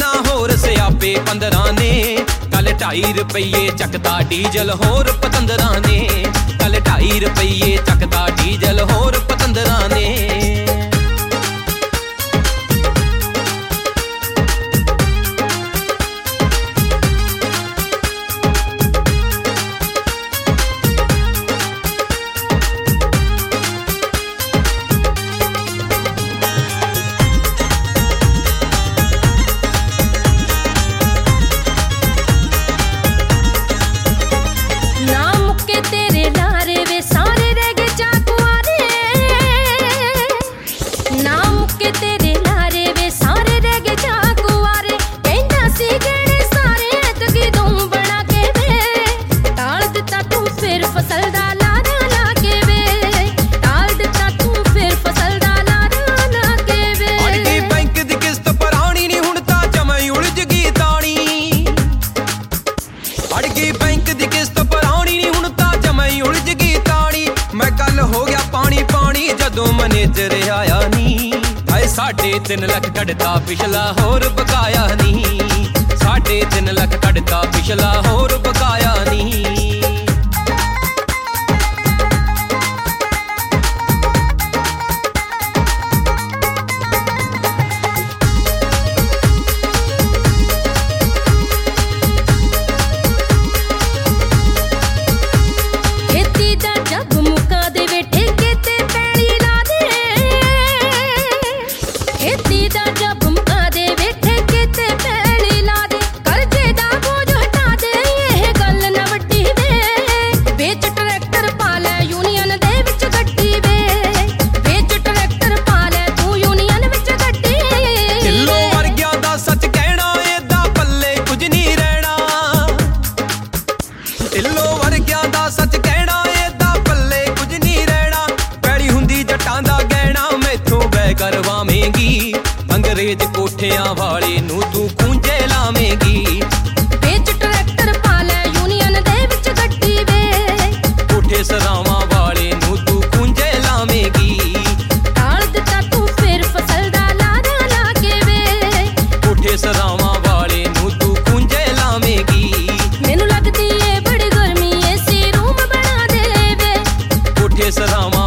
देना होर सियापे 15 ने। कल 2.5 रुपये चकदा डीजल होर पतंदरां ने। कल 2.5 रुपये चकदा डीजल होर पतंदरां ने। मैनेजर आया नी। हाय 3.5 लाख कढ़ता पिछला होर बकाया नी। 3.5 लाख कढ़ता पिछला होर बकाया नी। करवावेंगी अंग्रेज कोठियां वाले नू तू खूंजे लावेंगी। बेच ट्रैक्टर पाले यूनियन दे विच गड्डी वे। कोठे सरावां वाले नू तू खूंजे लावेंगी। टाल दिता तू फिर फसल दा लारा ला के वे। कोठे सरावां वाले नू तू खूंजे लावेंगी। मैनू लगदी ए बड़ी गर्मी एसी रूम बना दे वे। कोठे सरावां